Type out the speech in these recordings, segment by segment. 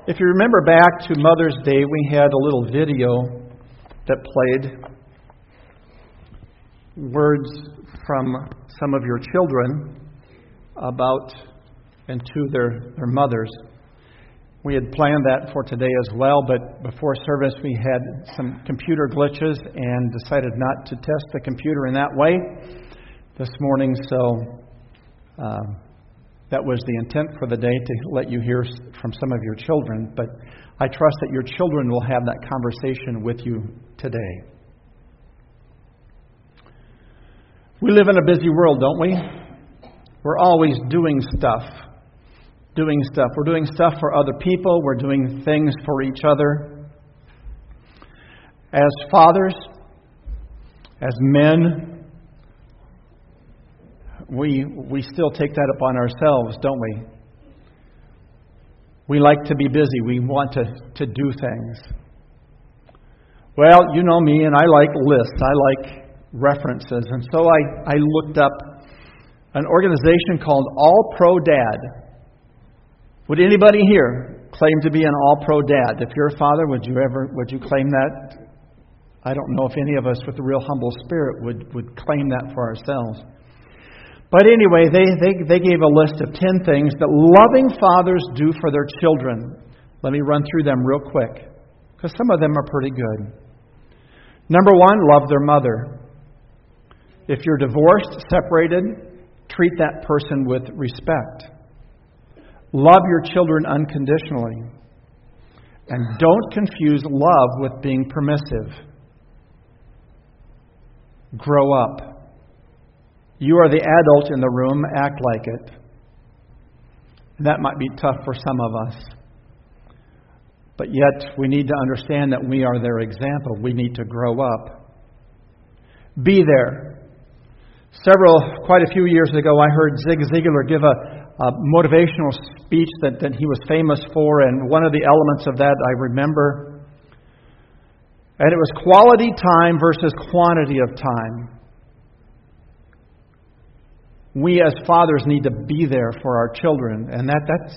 If you remember back to Mother's Day, we had a little video that played words from some of your children about and to their mothers. We had planned that for today as well, but before service we had some computer glitches and decided not to test the computer in that way this morning, so that was the intent for the day, to let you hear from some of your children. But I trust that your children will have that conversation with you today. We live in a busy world, don't we? We're always doing stuff. We're doing stuff for other people. We're doing things for each other. As fathers, as men, we still take that upon ourselves, don't we? We like to be busy. We want to do things. Well, you know me, and I like lists. I like references. And so I looked up an organization called All Pro Dad. Would anybody here claim to be an All Pro Dad? If you're a father, would you claim that? I don't know if any of us with a real humble spirit would claim that for ourselves. But anyway, they gave a list of 10 things that loving fathers do for their children. Let me run through them real quick, because some of them are pretty good. Number 1, love their mother. If you're divorced, separated, treat that person with respect. Love your children unconditionally. And don't confuse love with being permissive. Grow up. You are the adult in the room, act like it. And that might be tough for some of us. But yet, we need to understand that we are their example. We need to grow up. Be there. Quite a few years ago, I heard Zig Ziglar give a motivational speech that he was famous for, and one of the elements of that I remember. And it was quality time versus quantity of time. We as fathers need to be there for our children, and that's.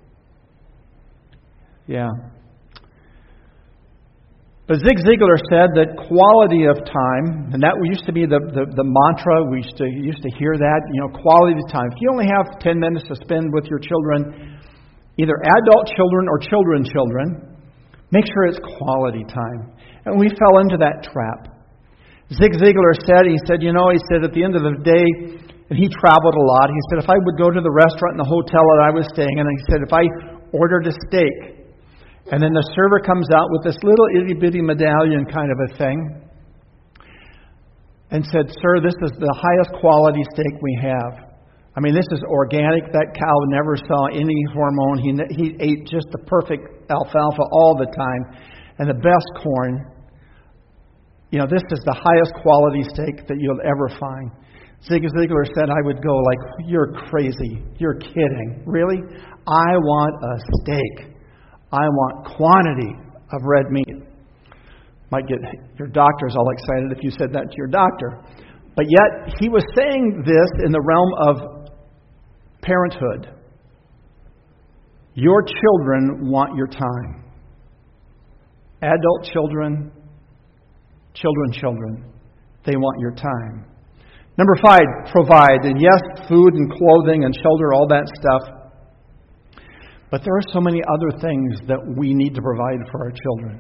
But Zig Ziglar said that quality of time, and that used to be the mantra. We used to hear that, quality of time. If you only have 10 minutes to spend with your children, either adult children or children, make sure it's quality time. And we fell into that trap. Zig Ziglar said, he said at the end of the day, and he traveled a lot. He said, if I would go to the restaurant in the hotel that I was staying in, and he said, if I ordered a steak, and then the server comes out with this little itty-bitty medallion kind of a thing, and said, sir, this is the highest quality steak we have. I mean, this is organic. That cow never saw any hormone. He ate just the perfect alfalfa all the time, and the best corn. This is the highest quality steak that you'll ever find. Zig Ziglar said, I would go like, you're crazy. You're kidding. Really? I want a steak. I want quantity of red meat. Might get your doctors all excited if you said that to your doctor. But yet, he was saying this in the realm of parenthood. Your children want your time. Adult children, they want your time. Number 5, provide. And yes, food and clothing and shelter, all that stuff. But there are so many other things that we need to provide for our children.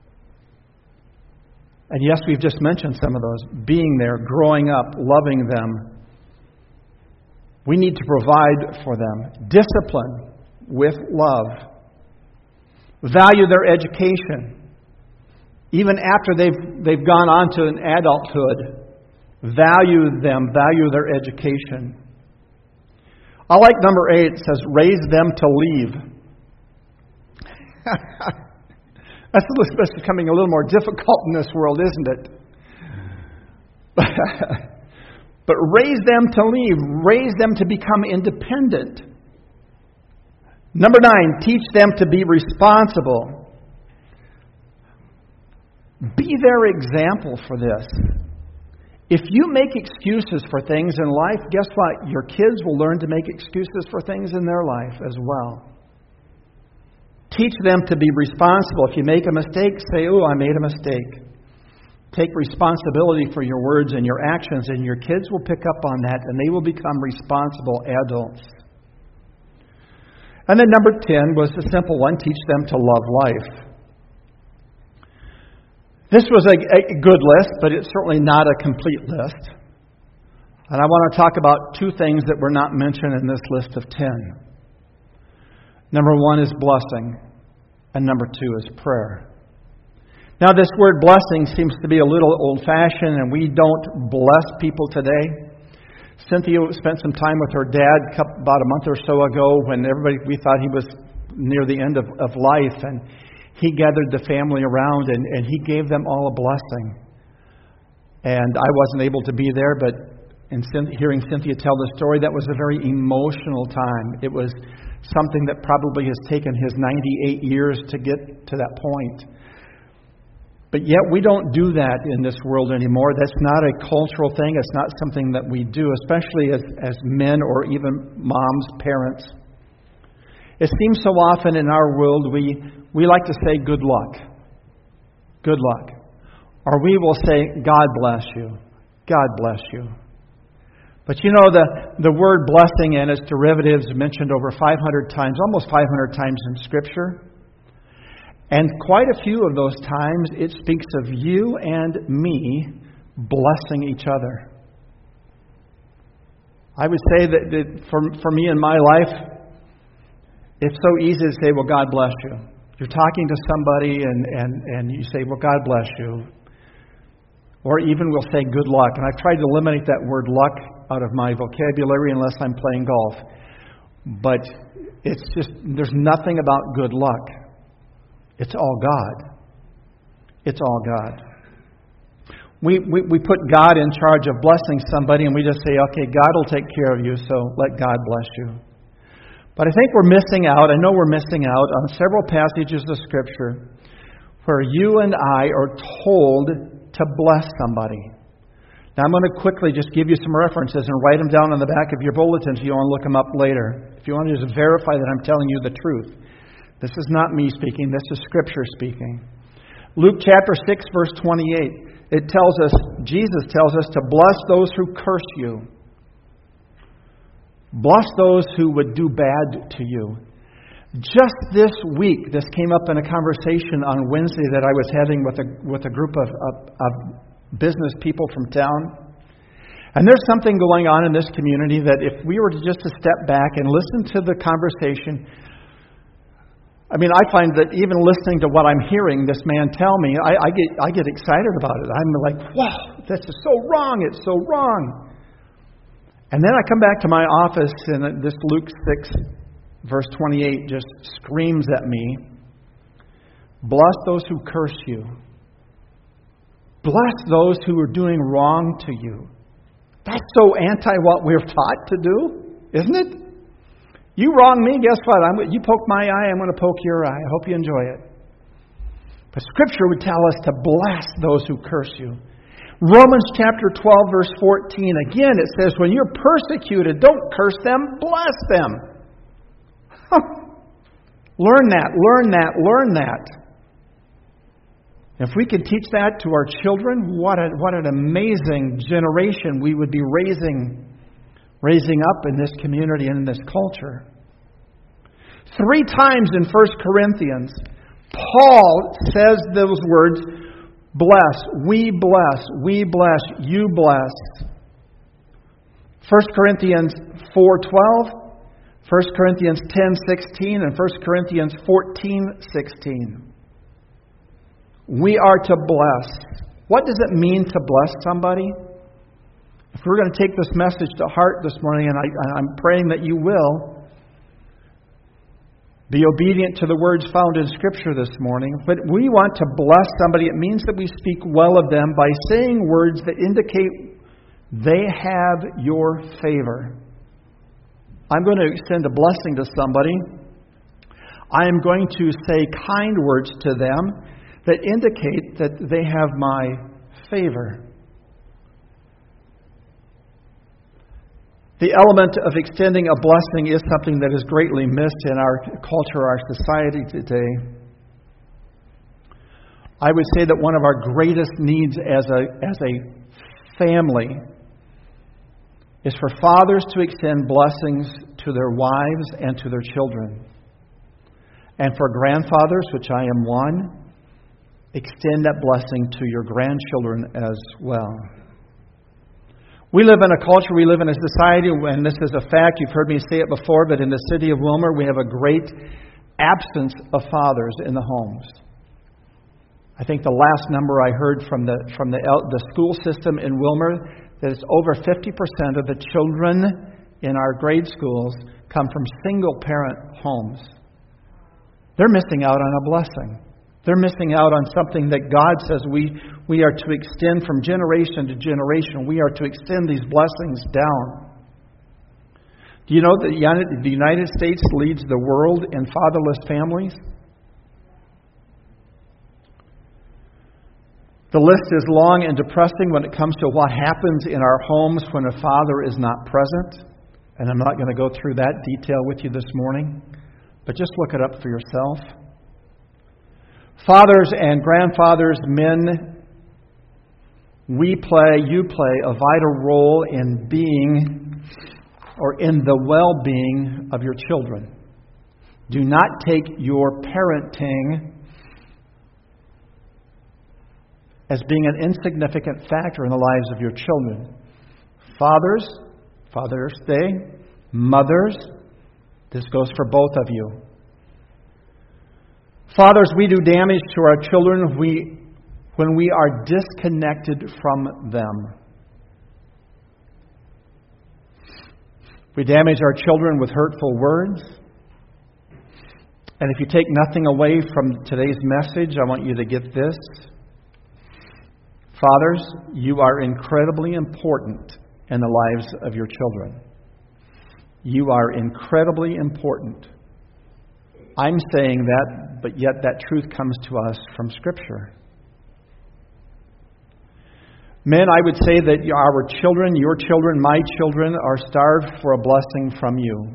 And yes, we've just mentioned some of those. Being there, growing up, loving them. We need to provide for them. Discipline with love. Value their education. Even after they've gone on to an adulthood. Value them, value their education. I like number 8. It says, raise them to leave. That's becoming a little more difficult in this world, isn't it? But raise them to leave. Raise them to become independent. Number 9, teach them to be responsible. Be their example for this. If you make excuses for things in life, guess what? Your kids will learn to make excuses for things in their life as well. teach them to be responsible. If you make a mistake, say, "Oh, I made a mistake." Take responsibility for your words and your actions, and your kids will pick up on that, and they will become responsible adults. And then number 10 was the simple one, teach them to love life. This was a good list, but it's certainly not a complete list. And I want to talk about two things that were not mentioned in this list of 10. Number 1 is blessing, and number 2 is prayer. Now, this word blessing seems to be a little old-fashioned, and we don't bless people today. Cynthia spent some time with her dad about a month or so ago when we thought he was near the end of life, and he gathered the family around, and he gave them all a blessing. And I wasn't able to be there, but hearing Cynthia tell the story, that was a very emotional time. It was something that probably has taken his 98 years to get to that point. But yet we don't do that in this world anymore. That's not a cultural thing. It's not something that we do, especially as men or even moms, parents. It seems so often in our world we like to say good luck. Good luck. Or we will say, God bless you. God bless you. But you know, the word blessing and its derivatives mentioned over 500 times, almost 500 times in Scripture. And quite a few of those times it speaks of you and me blessing each other. I would say that for me in my life, it's so easy to say, well, God bless you. You're talking to somebody and you say, well, God bless you. Or even we'll say good luck. And I've tried to eliminate that word luck out of my vocabulary unless I'm playing golf. But it's just, there's nothing about good luck. It's all God. It's all God. We put God in charge of blessing somebody and we just say, okay, God will take care of you, so let God bless you. But I think we're missing out, I know we're missing out on several passages of Scripture where you and I are told to bless somebody. Now I'm going to quickly just give you some references and write them down on the back of your bulletin if you want to look them up later. If you want to just verify that I'm telling you the truth. This is not me speaking, this is Scripture speaking. Luke chapter 6, verse 28. It tells us, Jesus tells us to bless those who curse you. Bless those who would do bad to you. Just this week, this came up in a conversation on Wednesday that I was having with a group of business people from town. And there's something going on in this community that if we were to just to step back and listen to the conversation, I mean, I find that even listening to what I'm hearing this man tell me, I get excited about it. I'm like, wow, this is so wrong. It's so wrong. And then I come back to my office and this Luke 6, verse 28 just screams at me, bless those who curse you. Bless those who are doing wrong to you. That's so anti what we're taught to do, isn't it? You wrong me, guess what? You poke my eye, I'm going to poke your eye. I hope you enjoy it. But Scripture would tell us to bless those who curse you. Romans chapter 12, verse 14. Again, it says, when you're persecuted, don't curse them, bless them. Learn that. If we could teach that to our children, what an amazing generation we would be raising up in this community and in this culture. 3 times in 1 Corinthians, Paul says those words, bless, we bless, you bless. 1 Corinthians 4:12, 1 Corinthians 10:16, and 1 Corinthians 14:16. We are to bless. What does it mean to bless somebody? If we're going to take this message to heart this morning, and I'm praying that you will, be obedient to the words found in Scripture this morning. But we want to bless somebody. It means that we speak well of them by saying words that indicate they have your favor. I'm going to extend a blessing to somebody. I am going to say kind words to them that indicate that they have my favor. The element of extending a blessing is something that is greatly missed in our culture, our society today. I would say that one of our greatest needs as a family is for fathers to extend blessings to their wives and to their children. And for grandfathers, which I am one, extend that blessing to your grandchildren as well. We live in a culture, we live in a society, and this is a fact, you've heard me say it before, but in the city of Willmar, we have a great absence of fathers in the homes. I think the last number I heard from the school system in Willmar, that it's over 50% of the children in our grade schools come from single-parent homes. They're missing out on a blessing. They're missing out on something that God says we are to extend from generation to generation. We are to extend these blessings down. Do you know that the United States leads the world in fatherless families? The list is long and depressing when it comes to what happens in our homes when a father is not present. And I'm not going to go through that detail with you this morning, but just look it up for yourself. Fathers and grandfathers, men, you play a vital role in being or in the well-being of your children. Do not take your parenting as being an insignificant factor in the lives of your children. Fathers, Father's Day, mothers, this goes for both of you. Fathers, we do damage to our children when we are disconnected from them. We damage our children with hurtful words. And if you take nothing away from today's message, I want you to get this. Fathers, you are incredibly important in the lives of your children. You are incredibly important. I'm saying that, but yet that truth comes to us from Scripture. Men, I would say that our children, your children, my children, are starved for a blessing from you.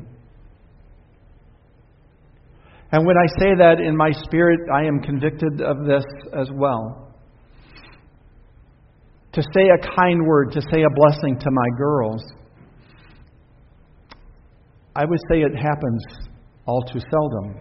And when I say that in my spirit, I am convicted of this as well. To say a kind word, to say a blessing to my girls, I would say it happens all too seldom.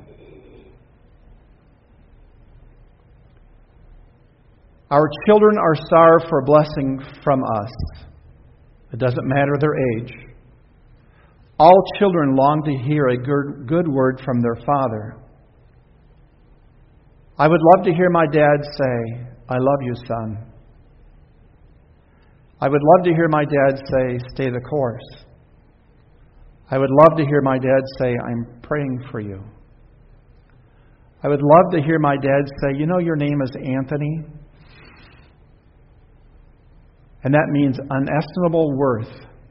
Our children are starved for a blessing from us. It doesn't matter their age. All children long to hear a good word from their father. I would love to hear my dad say, "I love you, son." I would love to hear my dad say, "Stay the course." I would love to hear my dad say, "I'm praying for you." I would love to hear my dad say, "You know, your name is Anthony, and that means unestimable worth."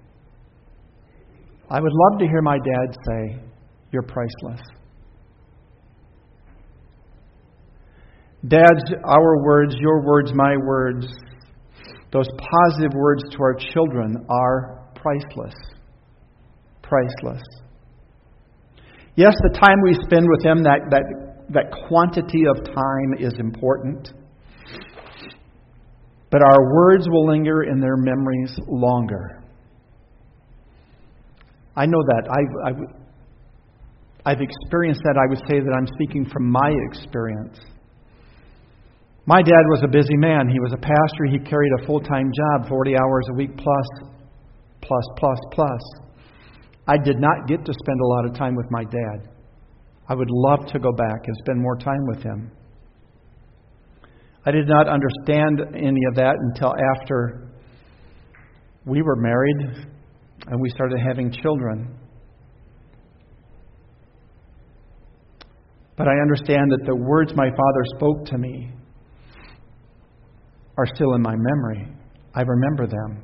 I would love to hear my dad say, "You're priceless." Dads, our words, your words, my words, those positive words to our children are priceless. Priceless. Yes, the time we spend with them, that quantity of time is important. But our words will linger in their memories longer. I know that. I've experienced that. I would say that I'm speaking from my experience. My dad was a busy man. He was a pastor. He carried a full-time job, 40 hours a week plus. I did not get to spend a lot of time with my dad. I would love to go back and spend more time with him. I did not understand any of that until after we were married and we started having children. But I understand that the words my father spoke to me are still in my memory. I remember them.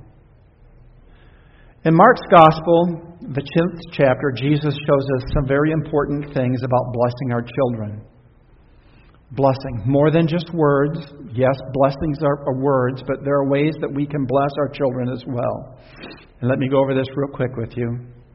In Mark's Gospel, the 10th chapter, Jesus shows us some very important things about blessing our children. Blessing. More than just words. Yes, blessings are words, but there are ways that we can bless our children as well. And let me go over this real quick with you.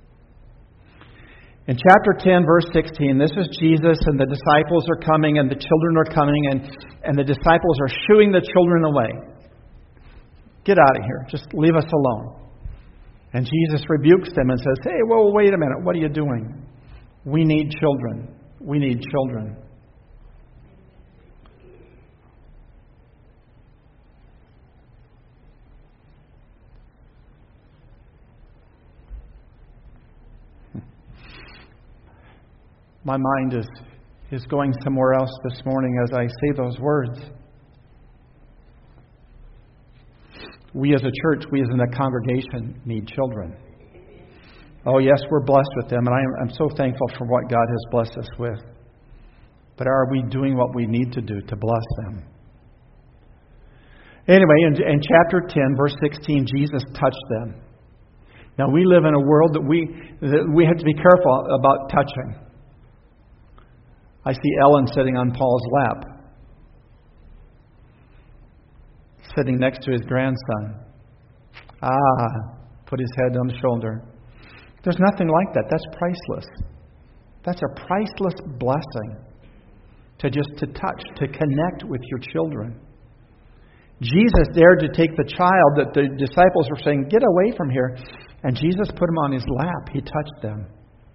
In chapter 10, verse 16, this is Jesus, and the disciples are coming, and the children are coming, and the disciples are shooing the children away. Get out of here. Just leave us alone. And Jesus rebukes them and says, hey, whoa, wait a minute. What are you doing? We need children. We need children. My mind is going somewhere else this morning as I say those words. We as a church, we as a congregation need children. Oh yes, we're blessed with them, and I'm so thankful for what God has blessed us with. But are we doing what we need to do to bless them? Anyway, in chapter 10, verse 16, Jesus touched them. Now we live in a world that we have to be careful about touching. I see Ellen sitting on Paul's lap, sitting next to his grandson. Put his head on the shoulder. There's nothing like that. That's priceless. That's a priceless blessing to touch, to connect with your children. Jesus dared to take the child that the disciples were saying, get away from here. And Jesus put him on his lap. He touched them.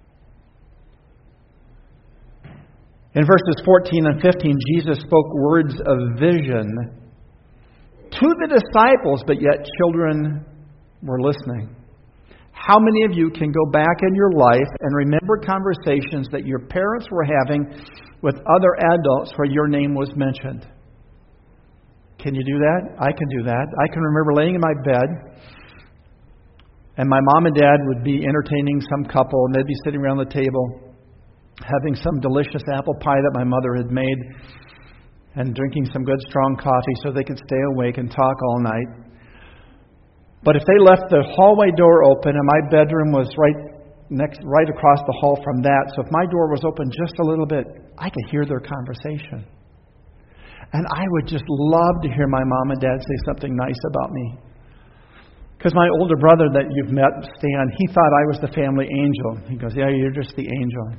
In verses 14 and 15, Jesus spoke words of vision to the disciples, but yet children were listening. How many of you can go back in your life and remember conversations that your parents were having with other adults where your name was mentioned? Can you do that? I can do that. I can remember laying in my bed, and my mom and dad would be entertaining some couple, and they'd be sitting around the table having some delicious apple pie that my mother had made and drinking some good strong coffee so they could stay awake and talk all night. But if they left the hallway door open and my bedroom was right across the hall from that, so if my door was open just a little bit, I could hear their conversation. And I would just love to hear my mom and dad say something nice about me. Because my older brother that you've met, Stan, he thought I was the family angel. He goes, yeah, you're just the angel.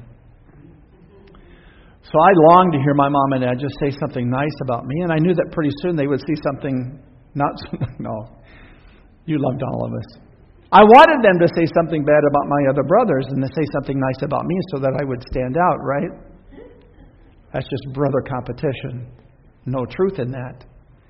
So I longed to hear my mom and dad just say something nice about me, and I knew that pretty soon they would see something not so... No, you loved all of us. I wanted them to say something bad about my other brothers and to say something nice about me so that I would stand out, right? That's just brother competition. No truth in that.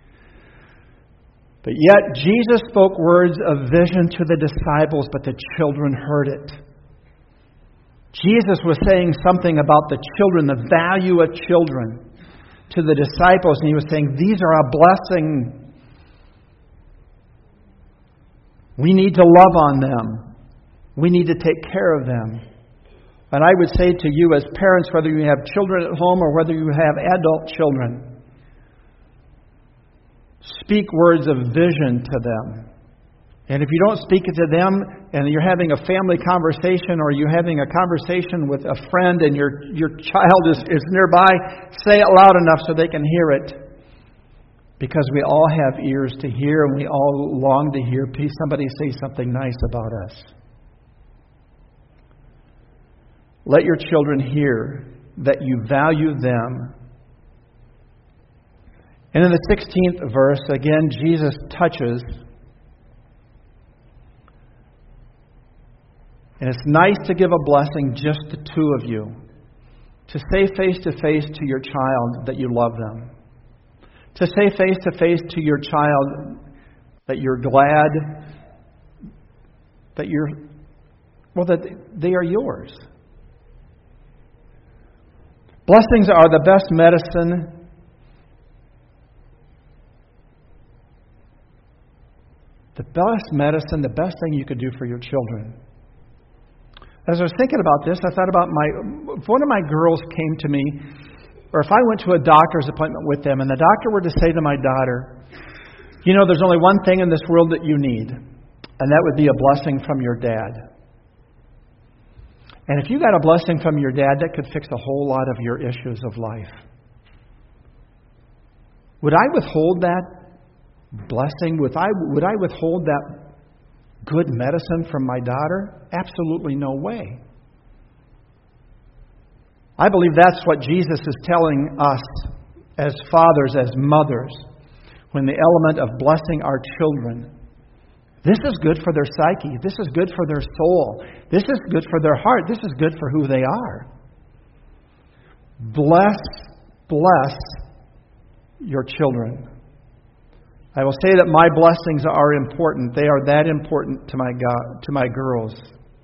But yet Jesus spoke words of vision to the disciples, but the children heard it. Jesus was saying something about the children, the value of children to the disciples, and he was saying, these are a blessing. We need to love on them. We need to take care of them. And I would say to you as parents, whether you have children at home or whether you have adult children, speak words of vision to them. And if you don't speak it to them and you're having a family conversation or you're having a conversation with a friend and your child is nearby, say it loud enough so they can hear it. Because we all have ears to hear and we all long to hear somebody say something nice about us. Let your children hear that you value them. And in the 16th verse, again, Jesus touches. And it's nice to give a blessing just the two of you. To say face to face to your child that you love them. To say face to face to your child that you're glad that that they are yours. Blessings are the best medicine. The best medicine, the best thing you could do for your children. As I was thinking about this, I thought about if one of my girls came to me, or if I went to a doctor's appointment with them, and the doctor were to say to my daughter, you know, there's only one thing in this world that you need, and that would be a blessing from your dad. And if you got a blessing from your dad, that could fix a whole lot of your issues of life. Would I withhold that blessing? Would I withhold good medicine from my daughter? Absolutely no way. I believe that's what Jesus is telling us as fathers, as mothers, when the element of blessing our children. This is good for their psyche. This is good for their soul. This is good for their heart. This is good for who they are. Bless your children. I will say that my blessings are important. They are that important to my girls.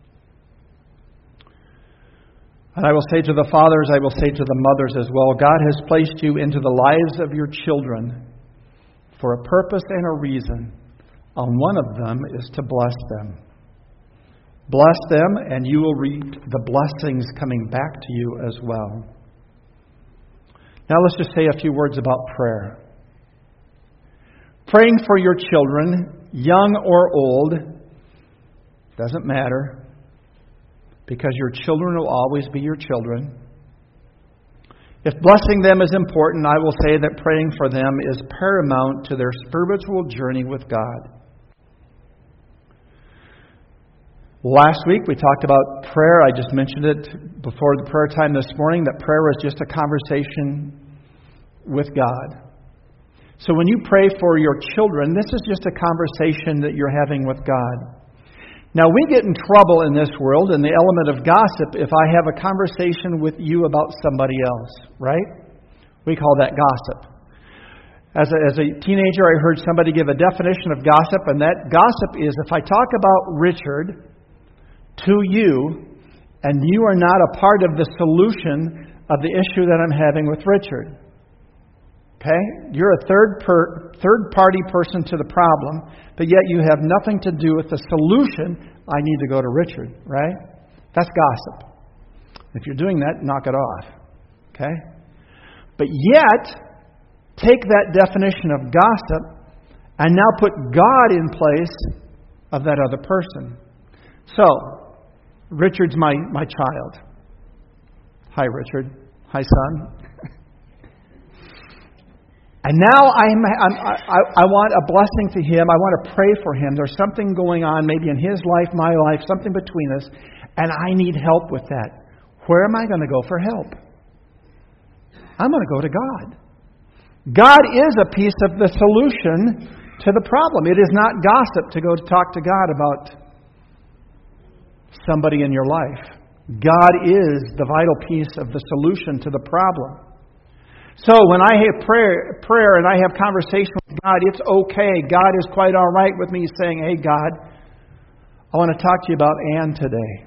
And I will say to the fathers, I will say to the mothers as well, God has placed you into the lives of your children for a purpose and a reason. And one of them is to bless them. Bless them, and you will reap the blessings coming back to you as well. Now let's just say a few words about prayer. Praying for your children, young or old, doesn't matter, because your children will always be your children. If blessing them is important, I will say that praying for them is paramount to their spiritual journey with God. Last week we talked about prayer. I just mentioned it before the prayer time this morning, that prayer is just a conversation with God. So when you pray for your children, this is just a conversation that you're having with God. Now, we get in trouble in this world in the element of gossip if I have a conversation with you about somebody else, right? We call that gossip. As a teenager, I heard somebody give a definition of gossip, and that gossip is if I talk about Richard to you, and you are not a part of the solution of the issue that I'm having with Richard. Okay? You're a third-party person to the problem, but yet you have nothing to do with the solution. I need to go to Richard, right? That's gossip. If you're doing that, knock it off. Okay? But yet, take that definition of gossip and now put God in place of that other person. So, Richard's my child. Hi, Richard. Hi, son. And now I want a blessing to him. I want to pray for him. There's something going on, maybe in his life, my life, something between us, and I need help with that. Where am I going to go for help? I'm going to go to God. God is a piece of the solution to the problem. It is not gossip to go to talk to God about somebody in your life. God is the vital piece of the solution to the problem. So when I have prayer and I have conversation with God, it's okay. God is quite all right with me saying, hey, God, I want to talk to you about Ann today.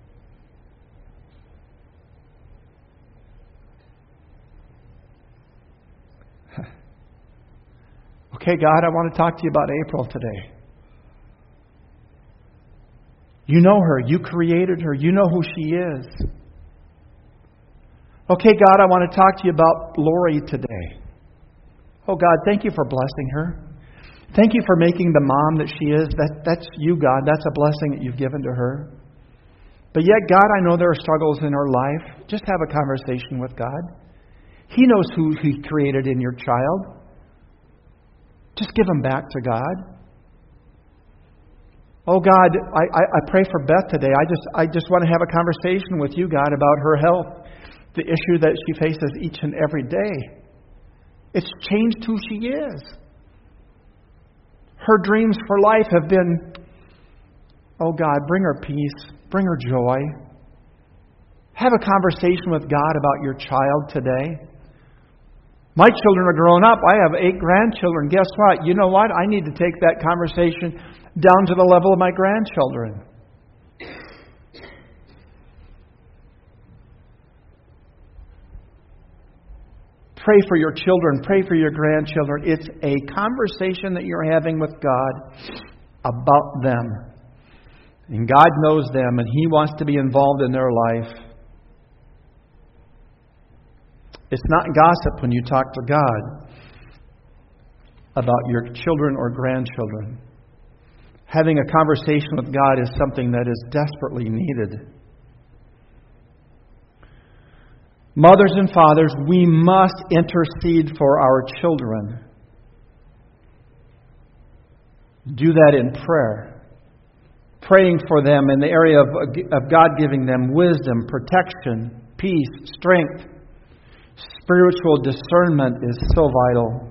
Okay, God, I want to talk to you about April today. You know her. You created her. You know who she is. Okay, God, I want to talk to you about Lori today. Oh, God, thank you for blessing her. Thank you for making the mom that she is. That's you, God. That's a blessing that you've given to her. But yet, God, I know there are struggles in her life. Just have a conversation with God. He knows who He created in your child. Just give them back to God. Oh, God, I pray for Beth today. I just want to have a conversation with you, God, about her health. The issue that she faces each and every day. It's changed who she is. Her dreams for life have been, oh God, bring her peace, bring her joy. Have a conversation with God about your child today. My children are grown up. I have 8 grandchildren. Guess what? You know what? I need to take that conversation down to the level of my grandchildren. Pray for your children. Pray for your grandchildren. It's a conversation that you're having with God about them. And God knows them, and He wants to be involved in their life. It's not gossip when you talk to God about your children or grandchildren. Having a conversation with God is something that is desperately needed. Mothers and fathers, we must intercede for our children. Do that in prayer. praying for them in the area of God giving them wisdom, protection, peace, strength. Spiritual discernment is so vital.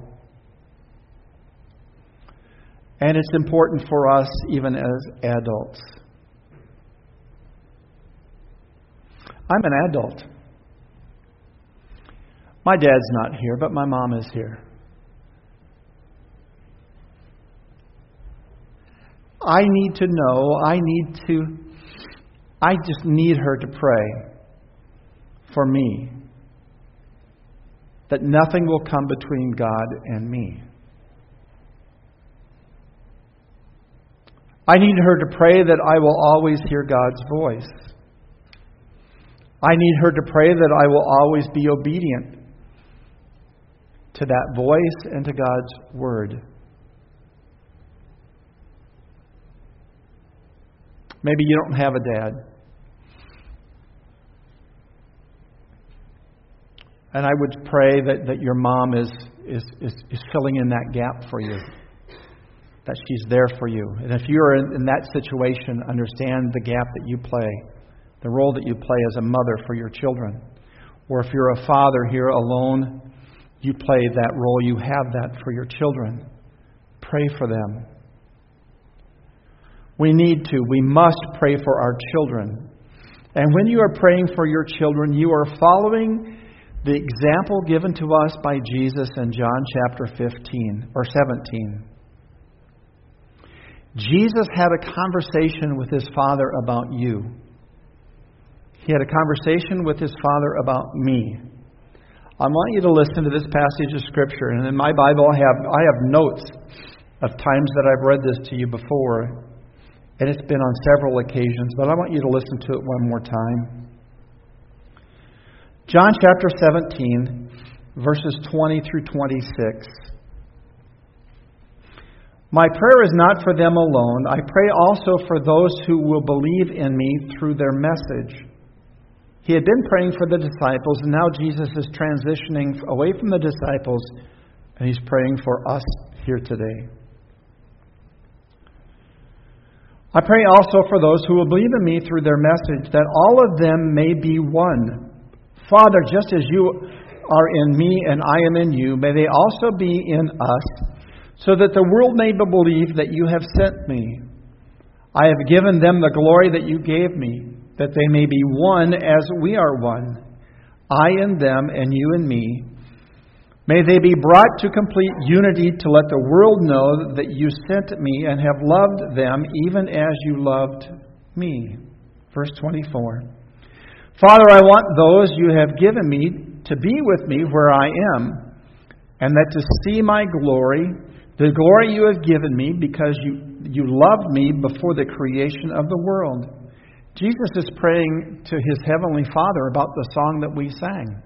And it's important for us even as adults. I'm an adult. My dad's not here, but my mom is here. I need to know, I just need her to pray for me that nothing will come between God and me. I need her to pray that I will always hear God's voice. I need her to pray that I will always be obedient to that voice and to God's Word. Maybe you don't have a dad. And I would pray that your mom is filling in that gap for you. That she's there for you. And if you're in that situation, understand the gap that you play. The role that you play as a mother for your children. Or if you're a father here alone, you play that role. You have that for your children. Pray for them. We must pray for our children. And when you are praying for your children, you are following the example given to us by Jesus in John chapter 15 or 17. Jesus had a conversation with his Father about you. He had a conversation with his Father about me. I want you to listen to this passage of Scripture. And in my Bible, I have notes of times that I've read this to you before. And it's been on several occasions, but I want you to listen to it one more time. John chapter 17, verses 20 through 26. My prayer is not for them alone. I pray also for those who will believe in me through their message. He had been praying for the disciples, and now Jesus is transitioning away from the disciples, and he's praying for us here today. I pray also for those who will believe in me through their message, that all of them may be one. Father, just as you are in me and I am in you, may they also be in us, so that the world may believe that you have sent me. I have given them the glory that you gave me, that they may be one as we are one, I in them and you in me. May they be brought to complete unity to let the world know that you sent me and have loved them even as you loved me. Verse 24. Father, I want those you have given me to be with me where I am, and that to see my glory, the glory you have given me because you loved me before the creation of the world. Jesus is praying to his heavenly Father about the song that we sang.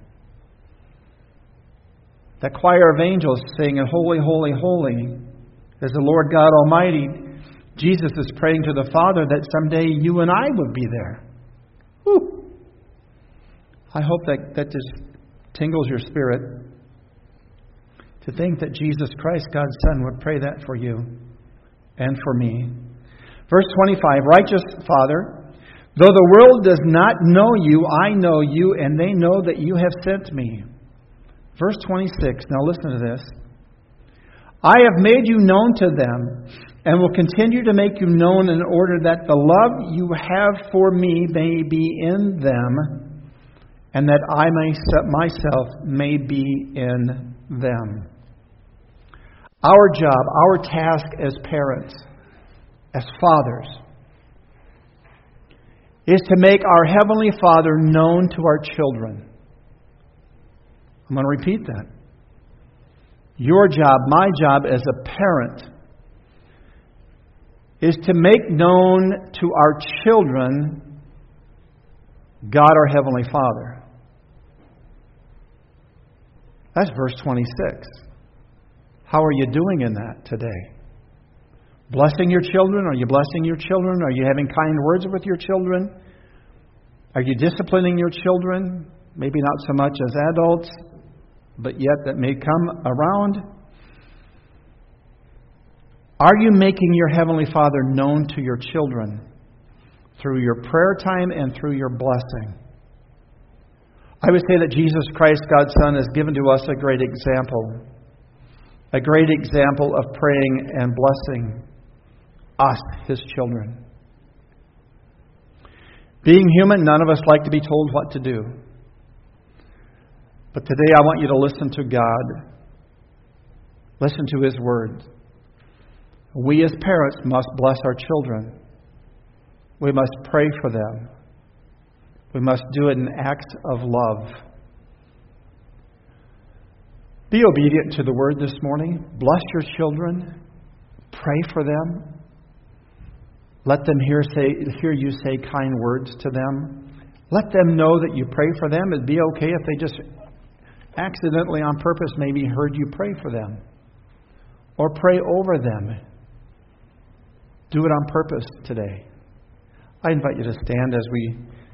That choir of angels singing, Holy, Holy, Holy, as the Lord God Almighty. Jesus is praying to the Father that someday you and I would be there. Whew. I hope that just tingles your spirit to think that Jesus Christ, God's Son, would pray that for you and for me. Verse 25, Righteous Father, though the world does not know you, I know you, and they know that you have sent me. Verse 26, now listen to this. I have made you known to them, and will continue to make you known in order that the love you have for me may be in them, and that I myself may be in them. Our job, our task as parents, as fathers, is to make our Heavenly Father known to our children. I'm going to repeat that. Your job, my job as a parent, is to make known to our children God our Heavenly Father. That's verse 26. How are you doing in that today? Blessing your children? Are you blessing your children? Are you having kind words with your children? Are you disciplining your children? Maybe not so much as adults, but yet that may come around. Are you making your Heavenly Father known to your children? through your prayer time and through your blessing. I would say that Jesus Christ, God's Son, has given to us a great example of praying and blessing us, His children. Being human, none of us like to be told what to do. But today I want you to listen to God. Listen to His Word. We as parents must bless our children. We must pray for them. We must do it in acts of love. Be obedient to the Word this morning. Bless your children. Pray for them. Let them hear you say kind words to them. Let them know that you pray for them. It'd be okay if they just accidentally on purpose maybe heard you pray for them. Or pray over them. Do it on purpose today. I invite you to stand as we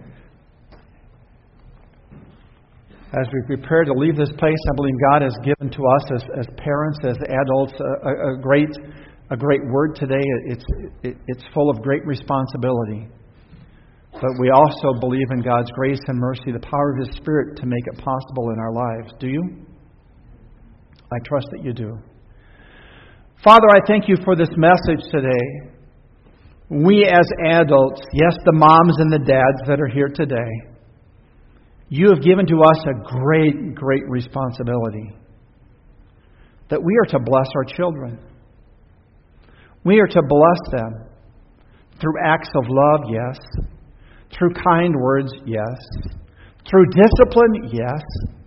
prepare to leave this place. I believe God has given to us as parents, as adults, a great word today. It's full of great responsibility. But we also believe in God's grace and mercy, the power of His Spirit to make it possible in our lives. Do you? I trust that you do. Father, I thank you for this message today. We as adults, yes, the moms and the dads that are here today, you have given to us a great, great responsibility. That we are to bless our children. We are to bless them through acts of love, yes. Through kind words, yes. Through discipline, yes.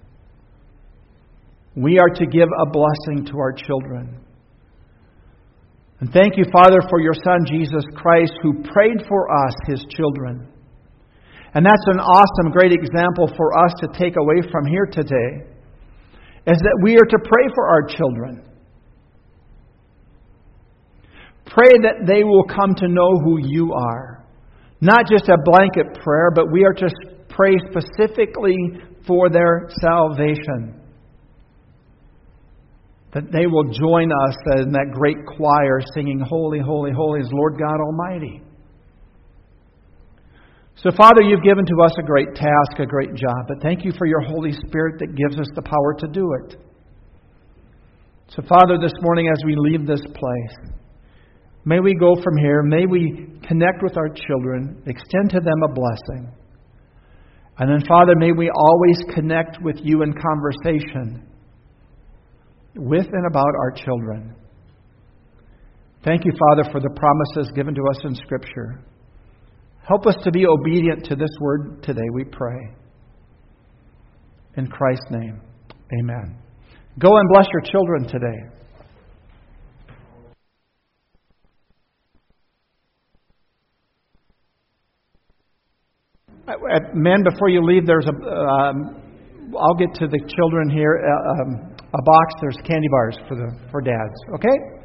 We are to give a blessing to our children. And thank you, Father, for your Son, Jesus Christ, who prayed for us, His children. And that's an awesome, great example for us to take away from here today, is that we are to pray for our children. Pray that they will come to know who you are. Not just a blanket prayer, but we are to pray specifically for their salvation. That they will join us in that great choir singing, Holy, Holy, Holy is Lord God Almighty. So, Father, you've given to us a great task, a great job. But thank you for your Holy Spirit that gives us the power to do it. So, Father, this morning as we leave this place, may we go from here, may we connect with our children, extend to them a blessing. And then, Father, may we always connect with you in conversation with and about our children. Thank you, Father, for the promises given to us in Scripture. Help us to be obedient to this word today, we pray. In Christ's name, amen. Go and bless your children today. Men, before you leave, there's I'll get to the children here. A box. There's candy bars for dads. Okay.